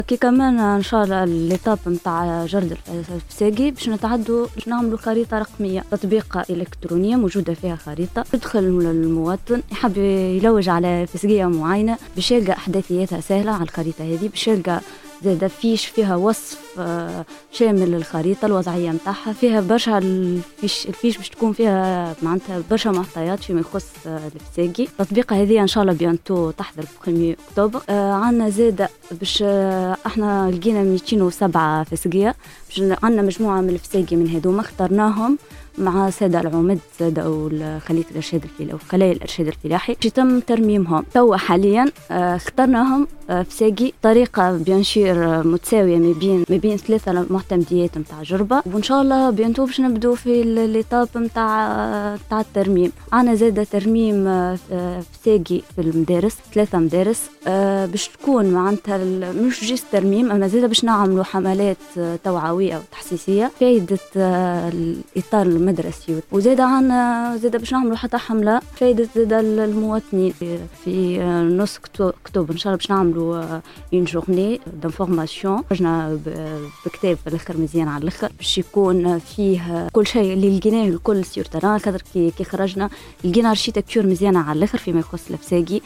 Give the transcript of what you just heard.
كي كمان ان شاء الله ليتاب نتاع جرد الفساقي باش نتعدوا باش نعملوا خريطه رقميه، تطبيقه الكترونيه موجوده فيها خريطه يدخل المواطن يحب يلوج على فسقيه معينه باش يلقى احداثياتها سهله على الخريطه هذه، باش يلقى زاد فيش فيها وصف شامل للخريطه الوضعيه نتاعها، فيها برشا الفيش باش تكون فيها معناتها برشا معطيات فيما يخص الفساقي. التطبيقه هذه ان شاء الله بيانتو تحضر 1 اكتوبر. عندنا زاد باش احنا لقينا 207 فسقيه، عندنا مجموعه من الفساقي من هذوما اخترناهم مع سادة العمد سادة خلية الإرشاد الفلاحي وخلايا الإرشاد الفلاحي باش يتم ترميمهم. توا حاليا اخترناهم فساقي طريقة بيانشير متساوية ما بين 3 معتمديات نتاع جربة، وإن شاء الله بيانتو باش نبدو في الإيطاب نتاع الترميم. عنا زادة ترميم فساقي في المدارس 3 مدارس باش تكون معناتها مش جيست ترميم، أما زادة باش نعملوا حملات توعوية وتحسيسية فايدة الإطار المدرسي. وزادة عنا زادة باش نعملوا حتى حملة فايدة زادة المواطنين في نص أكتوبر إن شاء الله باش نعملوا une journée d'information. خرجنا بكتاب في الآخر مزيان على الآخر باش يكون فيه كل شيء اللي لقيناه الكل سيور تران، خاطر كي خرجنا لقينا اركيتكتور مزيانة على الآخر فيما يخص الفساقي.